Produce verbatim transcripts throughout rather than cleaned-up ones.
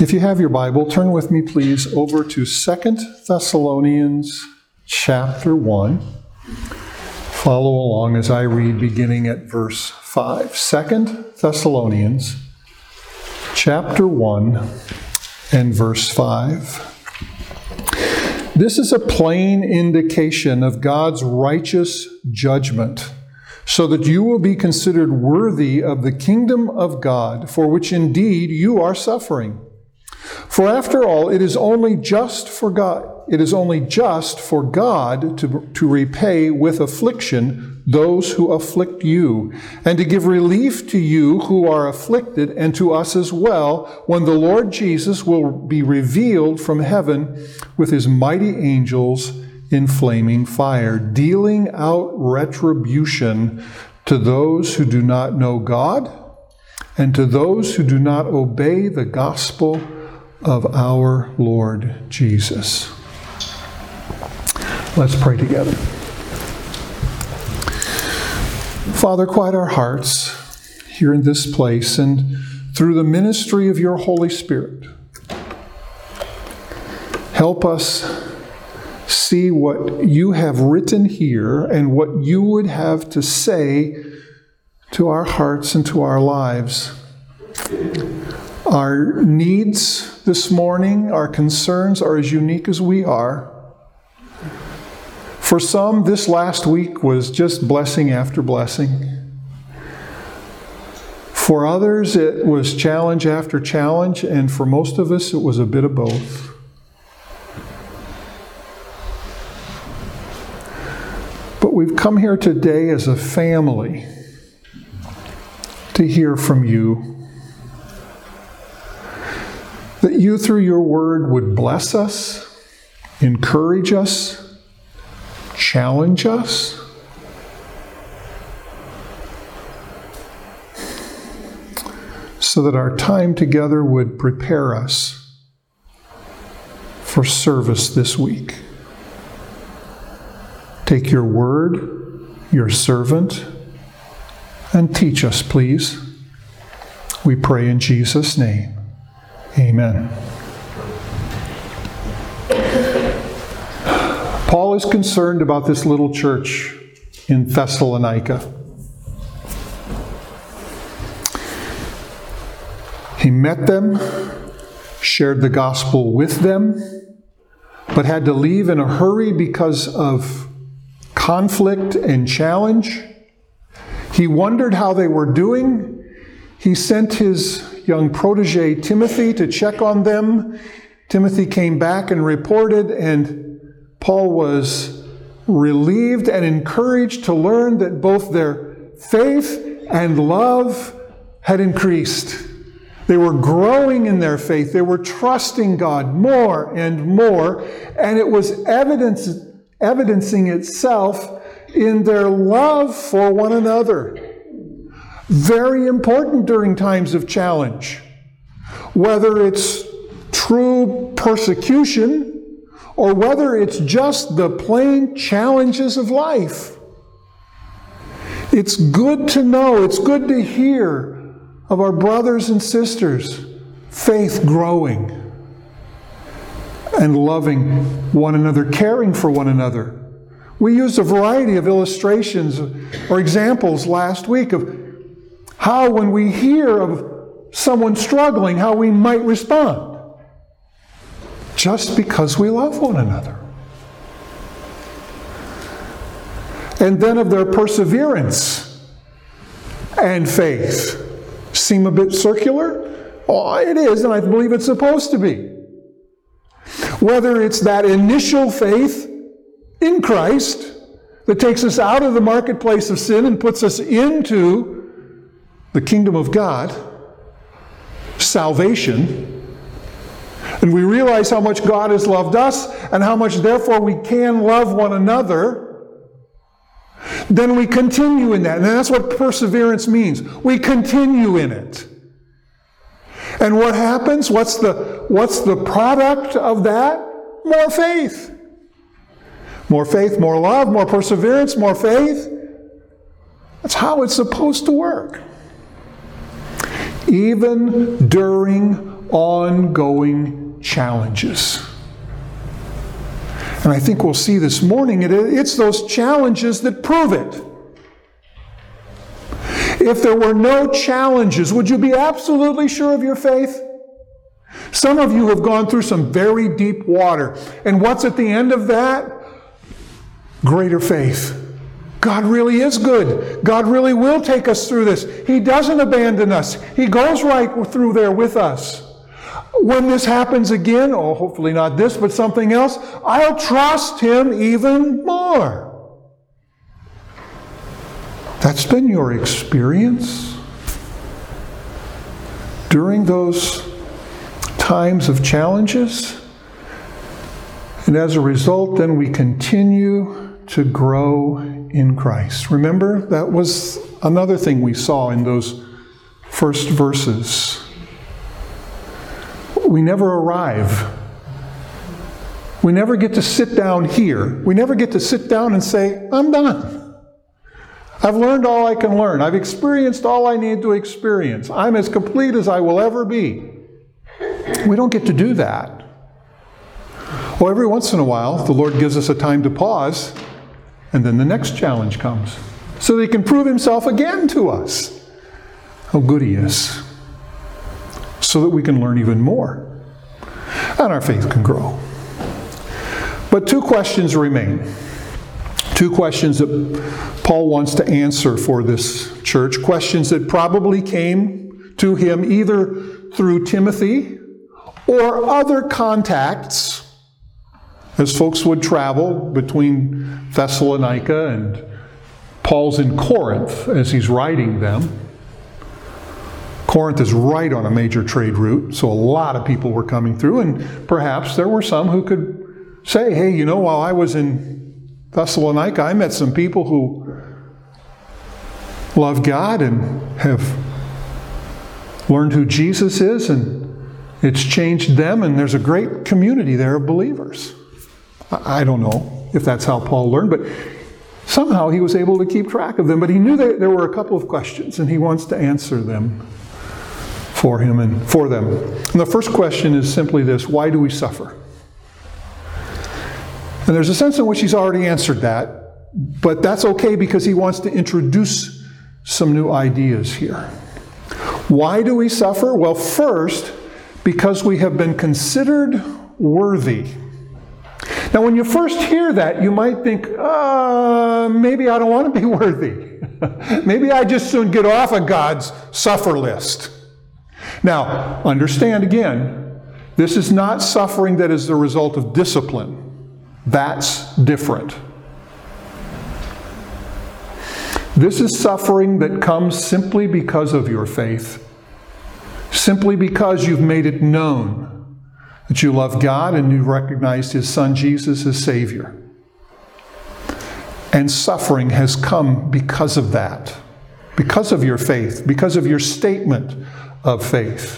If you have your Bible, turn with me, please, over to Second Thessalonians chapter one. Follow along as I read, beginning at verse five. Second Thessalonians chapter one and verse five. This is a plain indication of God's righteous judgment, so that you will be considered worthy of the kingdom of God, for which indeed you are suffering. For after all, it is only just for God, it is only just for God to, to repay with affliction those who afflict you, and to give relief to you who are afflicted, and to us as well, when the Lord Jesus will be revealed from heaven with his mighty angels in flaming fire, dealing out retribution to those who do not know God, and to those who do not obey the gospel of our Lord Jesus. Let's pray together. Father, quiet our hearts here in this place, and through the ministry of your Holy Spirit, help us see what you have written here and what you would have to say to our hearts and to our lives. Our needs this morning, our concerns are as unique as we are. For some, this last week was just blessing after blessing. For others, it was challenge after challenge, and for most of us, it was a bit of both. But we've come here today as a family to hear from you. That you, through your word, would bless us, encourage us, challenge us. So that our time together would prepare us for service this week. Take your word, your servant, and teach us, please. We pray in Jesus' name. Amen. Paul is concerned about this little church in Thessalonica. He met them, shared the gospel with them, but had to leave in a hurry because of conflict and challenge. He wondered how they were doing. He sent his young protege Timothy to check on them. Timothy came back and reported, and Paul was relieved and encouraged to learn that both their faith and love had increased. They were growing in their faith. They were trusting God more and more, and it was evidence, evidencing itself in their love for one another. Very important during times of challenge. Whether it's true persecution or whether it's just the plain challenges of life. It's good to know, it's good to hear of our brothers and sisters' faith growing and loving one another, caring for one another. We used a variety of illustrations or examples last week of how, when we hear of someone struggling, how we might respond. Just because we love one another. And then of their perseverance and faith. Seem a bit circular? Oh, it is, and I believe it's supposed to be. Whether it's that initial faith in Christ that takes us out of the marketplace of sin and puts us into the kingdom of God, salvation, and we realize how much God has loved us and how much therefore we can love one another, then we continue in that. And that's what perseverance means. We continue in it. And what happens? What's the, what's the product of that? More faith. More faith, more love, more perseverance, more faith. That's how it's supposed to work. Even during ongoing challenges. And I think we'll see this morning, it, it's those challenges that prove it. If there were no challenges, would you be absolutely sure of your faith? Some of you have gone through some very deep water. And what's at the end of that? Greater faith. God really is good. God really will take us through this. He doesn't abandon us. He goes right through there with us. When this happens again, oh, hopefully not this, but something else, I'll trust Him even more. That's been your experience during those times of challenges. And as a result, then we continue to grow in Christ. Remember, that was another thing we saw in those first verses. We never arrive. We never get to sit down here. We never get to sit down and say, I'm done. I've learned all I can learn. I've experienced all I need to experience. I'm as complete as I will ever be. We don't get to do that. Well, every once in a while, the Lord gives us a time to pause, and then the next challenge comes, so that He can prove Himself again to us, how good He is, so that we can learn even more, and our faith can grow. But two questions remain. Two questions that Paul wants to answer for this church. Questions that probably came to him either through Timothy or other contacts as folks would travel between Thessalonica and Paul's in Corinth as he's writing them. Corinth is right on a major trade route, so a lot of people were coming through, and perhaps there were some who could say, hey, you know, while I was in Thessalonica, I met some people who love God and have learned who Jesus is, and it's changed them, and there's a great community there of believers. I don't know if that's how Paul learned, but somehow he was able to keep track of them. But he knew that there were a couple of questions, and he wants to answer them for him and for them. And the first question is simply this: why do we suffer? And there's a sense in which he's already answered that, but that's okay because he wants to introduce some new ideas here. Why do we suffer? Well, first, because we have been considered worthy. Now, when you first hear that, you might think, uh, maybe I don't want to be worthy. Maybe I just soon get off of God's suffer list. Now, understand again, this is not suffering that is the result of discipline. That's different. This is suffering that comes simply because of your faith. Simply because you've made it known that you love God and you recognized His Son Jesus as Savior. And suffering has come because of that. Because of your faith. Because of your statement of faith.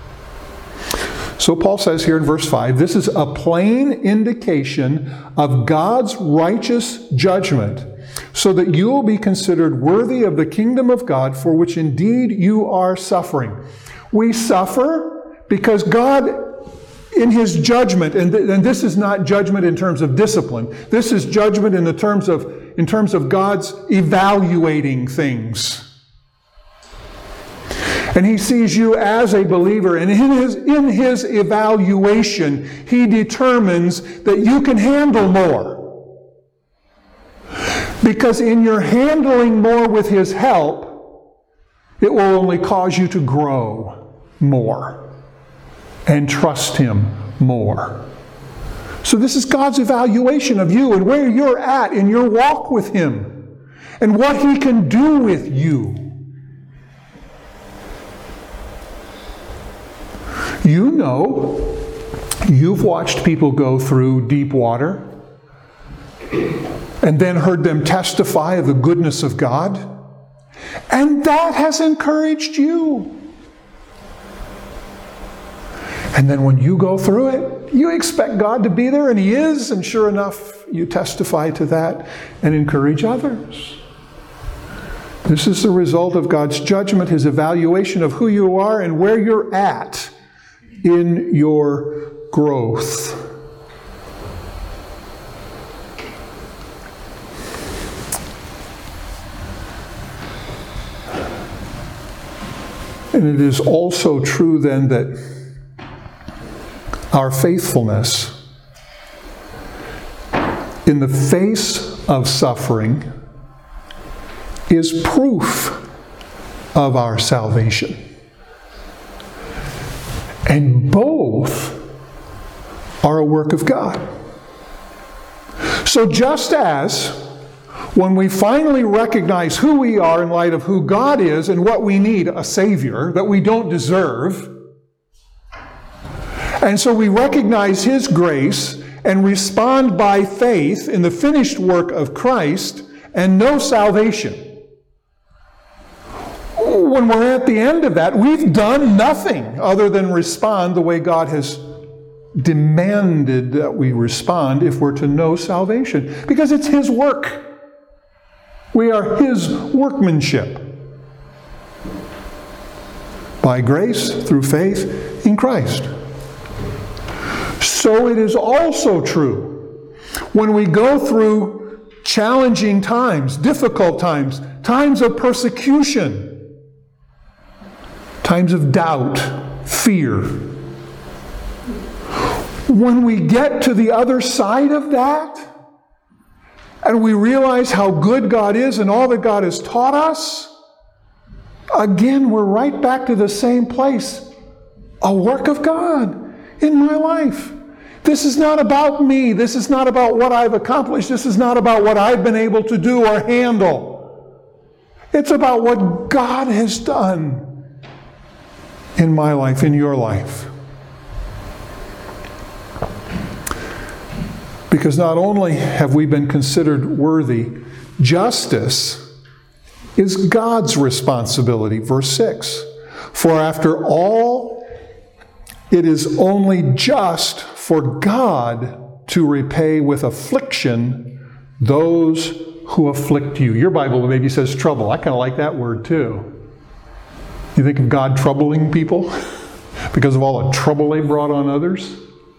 So Paul says here in verse five, this is a plain indication of God's righteous judgment, so that you will be considered worthy of the kingdom of God, for which indeed you are suffering. We suffer because God, in His judgment, and, th- and this is not judgment in terms of discipline, this is judgment in the terms of in terms of God's evaluating things. And He sees you as a believer, and in his, in his evaluation, He determines that you can handle more. Because in your handling more with His help, it will only cause you to grow more and trust Him more. So this is God's evaluation of you and where you're at in your walk with Him and what He can do with you. You know, you've watched people go through deep water and then heard them testify of the goodness of God, and that has encouraged you. And then when you go through it, you expect God to be there, and He is, and sure enough, you testify to that and encourage others. This is the result of God's judgment, His evaluation of who you are and where you're at in your growth. And it is also true then that our faithfulness in the face of suffering is proof of our salvation. And both are a work of God. So just as when we finally recognize who we are in light of who God is and what we need, a Savior that we don't deserve, and so we recognize His grace and respond by faith in the finished work of Christ and know salvation. When we're at the end of that, we've done nothing other than respond the way God has demanded that we respond if we're to know salvation, because it's His work. We are His workmanship. By grace, through faith in Christ. So it is also true when we go through challenging times, difficult times, times of persecution, times of doubt, fear. When we get to the other side of that, and we realize how good God is and all that God has taught us, again, we're right back to the same place. A work of God in my life. This is not about me. This is not about what I've accomplished. This is not about what I've been able to do or handle. It's about what God has done in my life, in your life. Because not only have we been considered worthy, justice is God's responsibility. Verse six. For after all, it is only just for God to repay with affliction those who afflict you. Your Bible maybe says trouble. I kind of like that word too. You think of God troubling people because of all the trouble they brought on others?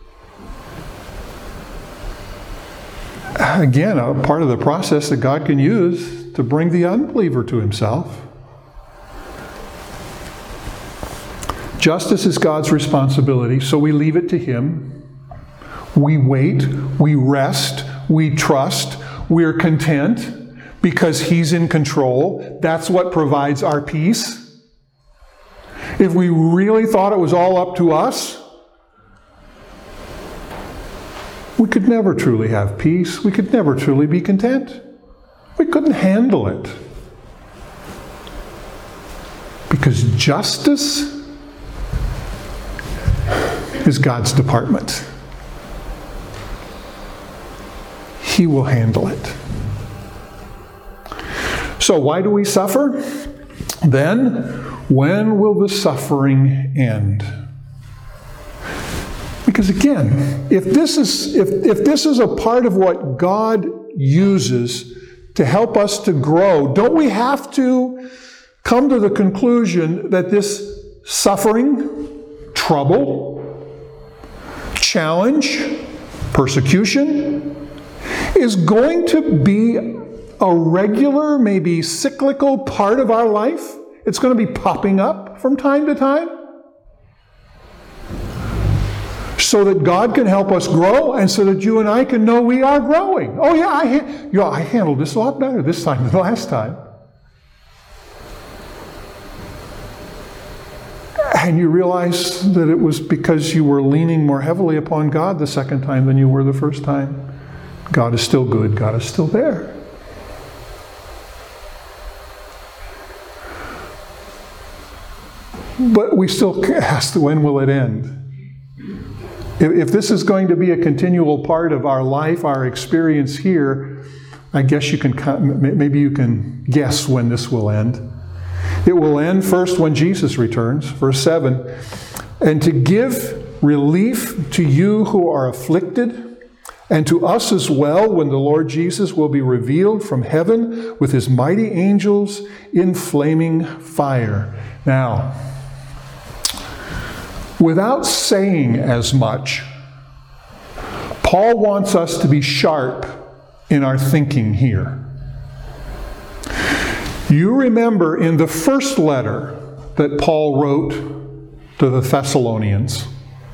Again, a part of the process that God can use to bring the unbeliever to Himself. Justice is God's responsibility, so we leave it to Him. We wait, we rest, we trust, we're content because He's in control. That's what provides our peace. If we really thought it was all up to us, we could never truly have peace. We could never truly be content. We couldn't handle it. Because justice is God's department. He will handle it. So why do we suffer? Then, when will the suffering end? Because again, if this is if, if this is a part of what God uses to help us to grow, don't we have to come to the conclusion that this suffering, trouble, challenge, persecution is going to be a regular, maybe cyclical part of our life? It's going to be popping up from time to time? So that God can help us grow and so that you and I can know we are growing. Oh yeah, I, ha- yeah, I handled this a lot better this time than the last time. And you realize that it was because you were leaning more heavily upon God the second time than you were the first time. God is still good. God is still there. But we still ask, when will it end? If this is going to be a continual part of our life, our experience here, I guess you can, maybe you can guess when this will end. It will end first when Jesus returns, verse seven, and to give relief to you who are afflicted, and to us as well when the Lord Jesus will be revealed from heaven with His mighty angels in flaming fire. Now, Without saying as much, Paul wants us to be sharp in our thinking here. You remember in the first letter that Paul wrote to the Thessalonians,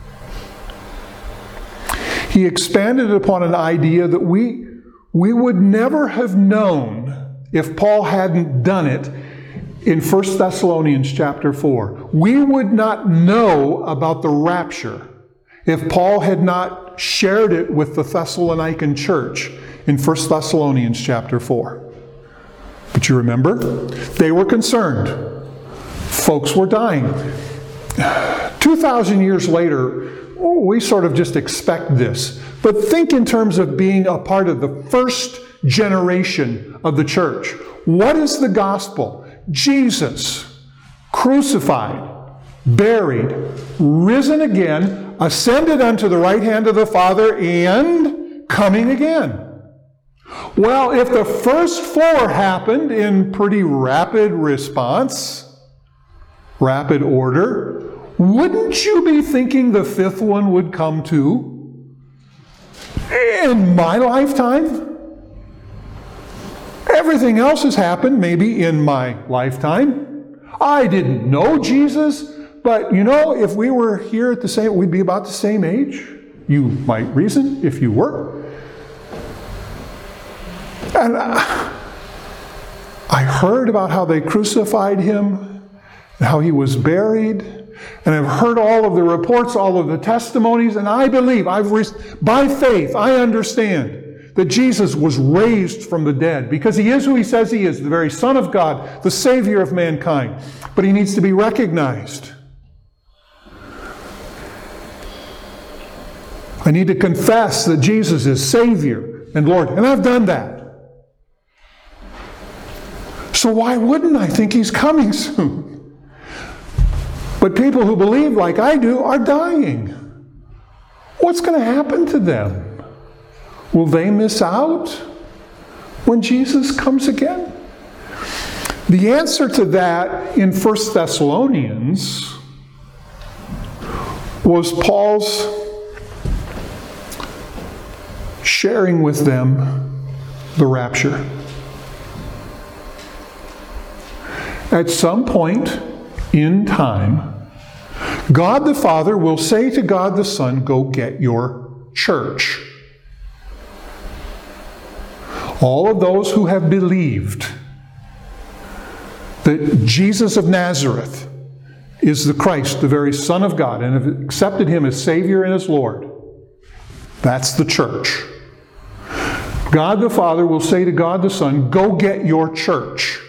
he expanded upon an idea that we, we would never have known if Paul hadn't done it in First Thessalonians chapter four. We would not know about the rapture if Paul had not shared it with the Thessalonican church in First Thessalonians chapter four. But you remember, they were concerned. Folks were dying. two thousand years later, we sort of just expect this. But think in terms of being a part of the first generation of the church. What is the gospel? Jesus, crucified, buried, risen again, ascended unto the right hand of the Father, and coming again. Well, if the first four happened in pretty rapid response, rapid order, wouldn't you be thinking the fifth one would come too? In my lifetime? Everything else has happened maybe in my lifetime. I didn't know Jesus, but you know, if we were here at the same, we'd be about the same age. You might reason if you were. And I heard about how they crucified him, and how he was buried, and I've heard all of the reports, all of the testimonies, and I believe, I've re- by faith, I understand that Jesus was raised from the dead because he is who he says he is, the very Son of God, the Savior of mankind. But he needs to be recognized. I need to confess that Jesus is Savior and Lord, and I've done that. So why wouldn't I think he's coming soon? But people who believe like I do are dying. What's going to happen to them? Will they miss out when Jesus comes again? The answer to that in First Thessalonians was Paul's sharing with them the rapture. At some point in time, God the Father will say to God the Son, go get your church. All of those who have believed that Jesus of Nazareth is the Christ, the very Son of God, and have accepted him as Savior and as Lord, that's the church. God the Father will say to God the Son, go get your church.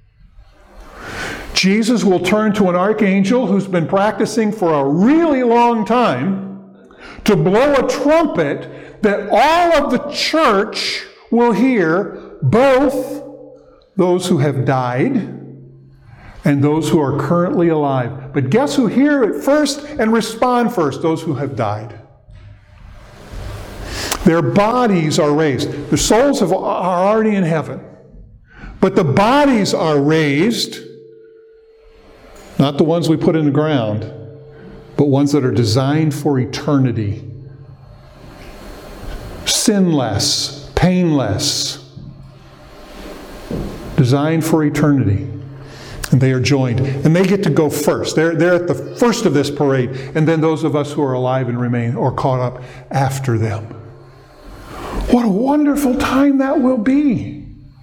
Jesus will turn to an archangel who's been practicing for a really long time to blow a trumpet that all of the church will hear, both those who have died and those who are currently alive. But guess who hear it first and respond first? Those who have died. Their bodies are raised. The souls have, are already in heaven. But the bodies are raised, not the ones we put in the ground, but ones that are designed for eternity. Sinless, painless, designed for eternity. And they are joined. And they get to go first. They're, they're at the first of this parade. And then those of us who are alive and remain are caught up after them. What a wonderful time that will be.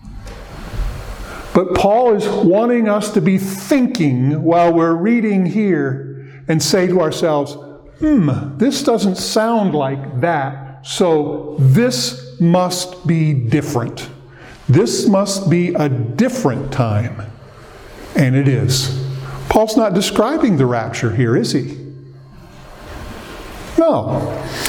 But Paul is wanting us to be thinking while we're reading here and say to ourselves, hmm, this doesn't sound like that, so this must be different. This must be a different time. And it is. Paul's not describing the rapture here, is he? No.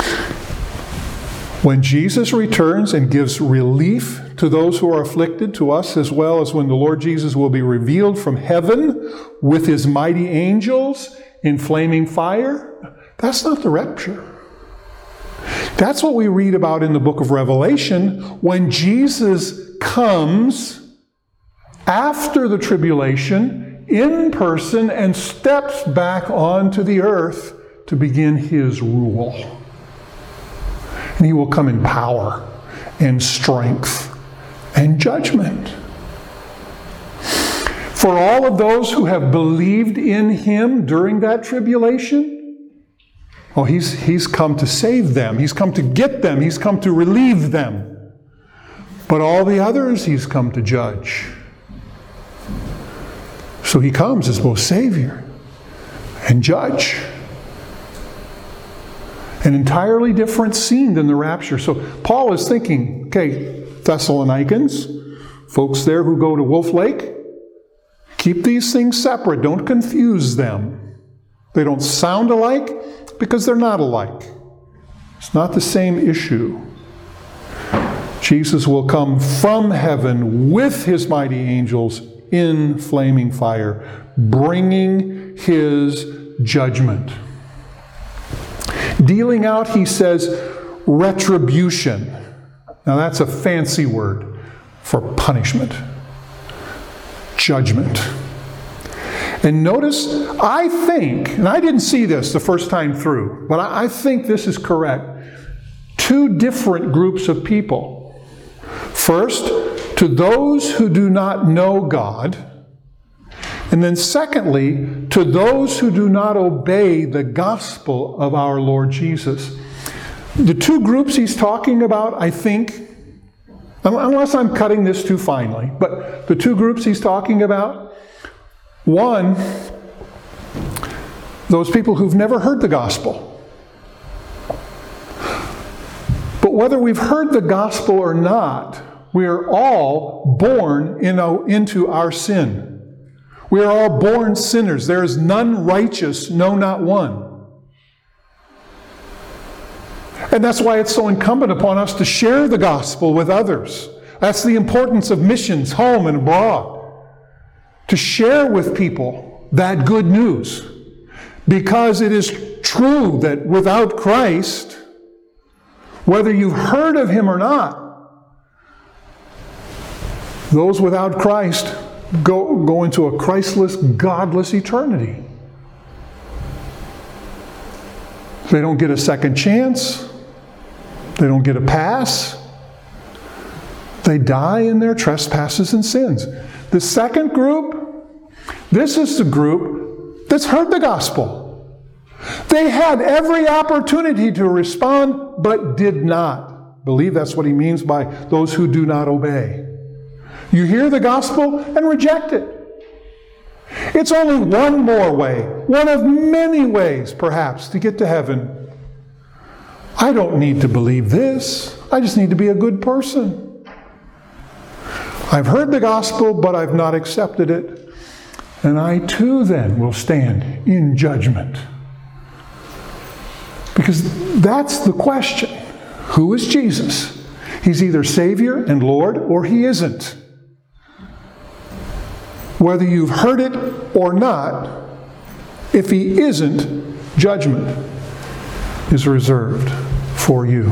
When Jesus returns and gives relief to those who are afflicted, to us as well as when the Lord Jesus will be revealed from heaven with his mighty angels in flaming fire, that's not the rapture. That's what we read about in the book of Revelation when Jesus comes after the tribulation in person and steps back onto the earth to begin his rule. And he will come in power and strength and judgment. For all of those who have believed in him during that tribulation, oh, he's, he's come to save them. He's come to get them. He's come to relieve them. But all the others, he's come to judge. So he comes as both Savior and Judge. An entirely different scene than the rapture. So Paul is thinking, okay, Thessalonians, folks there who go to Wolf Lake, keep these things separate. Don't confuse them. They don't sound alike because they're not alike. It's not the same issue. Jesus will come from heaven with his mighty angels in flaming fire, bringing his judgment. Dealing out, he says, retribution. Now that's a fancy word for punishment, judgment. And notice, I think, and I didn't see this the first time through, but I, I think this is correct. Two different groups of people. First, to those who do not know God, and then secondly, to those who do not obey the gospel of our Lord Jesus. The two groups he's talking about, I think, unless I'm cutting this too finely, but the two groups he's talking about, one, those people who've never heard the gospel. But whether we've heard the gospel or not, we are all born in a, into our sin. We are all born sinners. There is none righteous, no, not one. And that's why it's so incumbent upon us to share the gospel with others. That's the importance of missions, home and abroad. To share with people that good news. Because it is true that without Christ, whether you've heard of him or not, those without Christ go, go into a Christless, godless eternity. They don't get a second chance. They don't get a pass. They die in their trespasses and sins. The second group, this is the group that's heard the gospel. They had every opportunity to respond, but did not. I believe that's what he means by those who do not obey. You hear the gospel and reject it. It's only one more way, one of many ways, perhaps, to get to heaven. I don't need to believe this. I just need to be a good person. I've heard the gospel, but I've not accepted it. And I too then will stand in judgment. Because that's the question. Who is Jesus? He's either Savior and Lord, or he isn't. Whether you've heard it or not, if he isn't, judgment is reserved for you.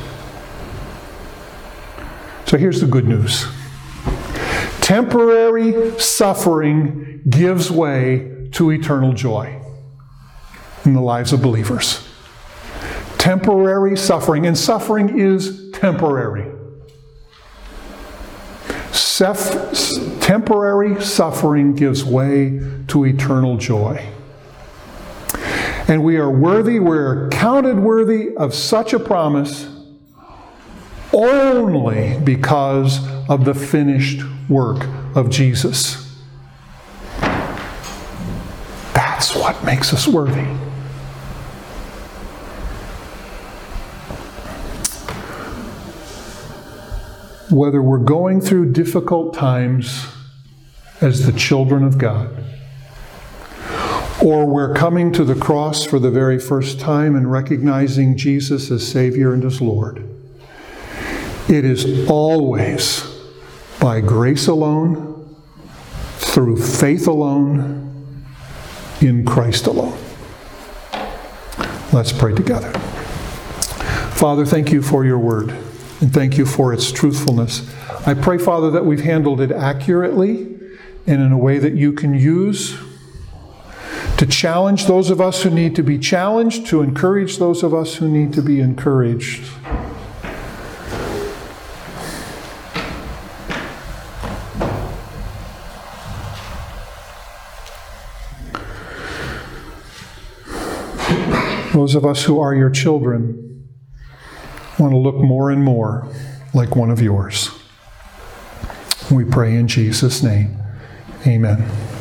So here's the good news. Temporary suffering gives way to eternal joy in the lives of believers. Temporary suffering, and suffering is temporary. Sef- temporary suffering gives way to eternal joy. And we are worthy, we're counted worthy of such a promise only because of the finished work of Jesus. That's what makes us worthy. Whether we're going through difficult times as the children of God, or we're coming to the cross for the very first time and recognizing Jesus as Savior and as Lord, it is always by grace alone, through faith alone, in Christ alone. Let's pray together. Father, thank you for your word, and thank you for its truthfulness. I pray, Father, that we've handled it accurately and in a way that you can use to to challenge those of us who need to be challenged, to encourage those of us who need to be encouraged. Those of us who are your children want to look more and more like one of yours. We pray in Jesus' name. Amen.